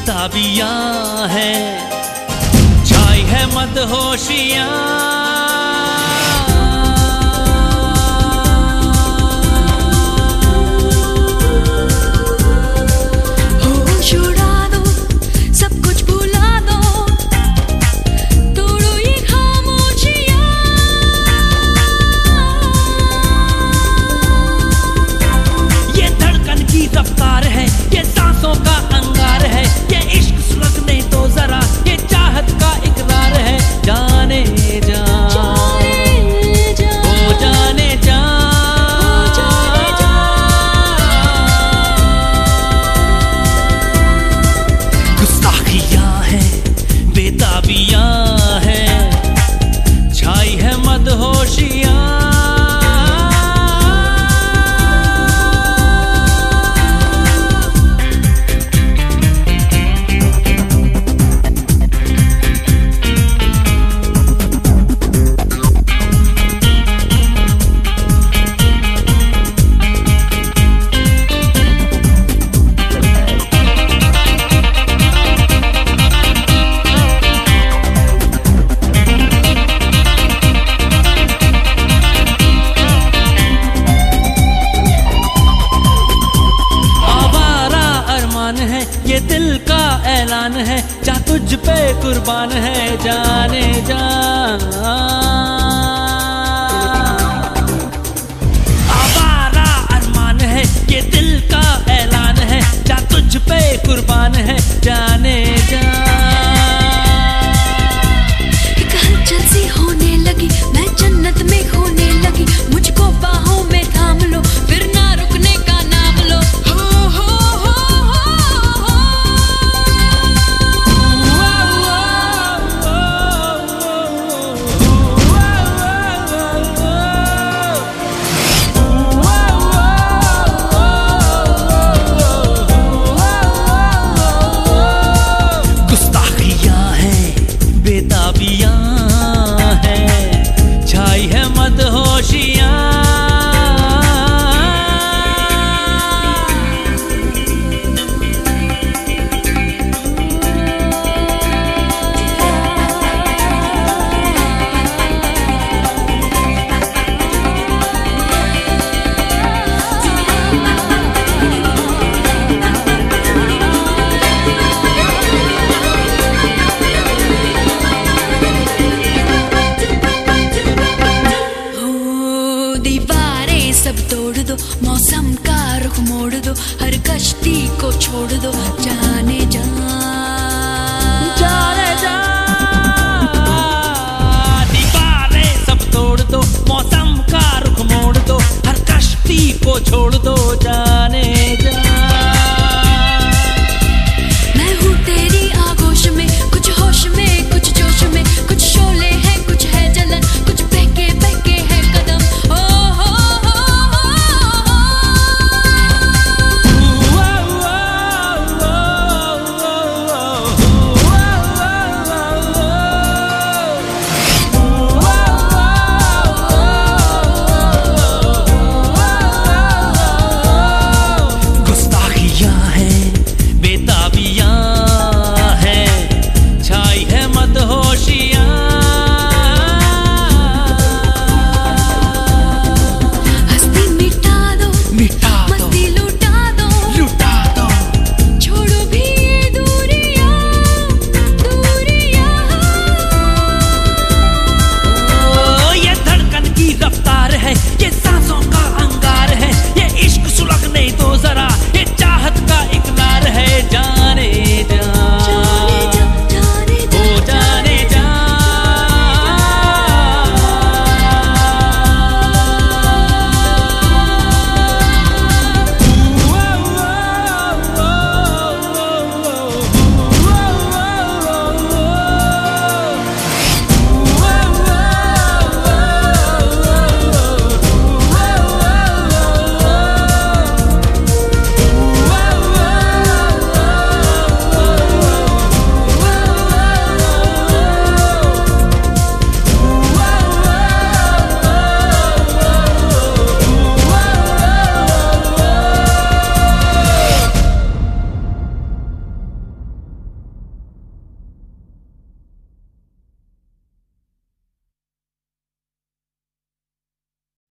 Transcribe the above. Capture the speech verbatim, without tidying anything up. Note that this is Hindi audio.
बेताबियां है, छाई है मदहोशियां। ये दिल का ऐलान है, जा तुझ पे कुर्बान है जाने जा। आवारा अरमान है, ये दिल का ऐलान है, जा तुझ पे कुर्बान है जाने जा। एक हलचल सी होने लगी, मैं जन्नत में होने लगी, मुझको बाहों में थाम लो, फिर ना रुकने का नाम लो। हो हो हो सब तोड़ दो, मौसम का रुख मोड़ दो, हर कश्ती को छोड़ दो जाने जा। जाने जा दीवारें सब तोड़ दो, मौसम का रुख मोड़ दो, हर कश्ती को छोड़ दो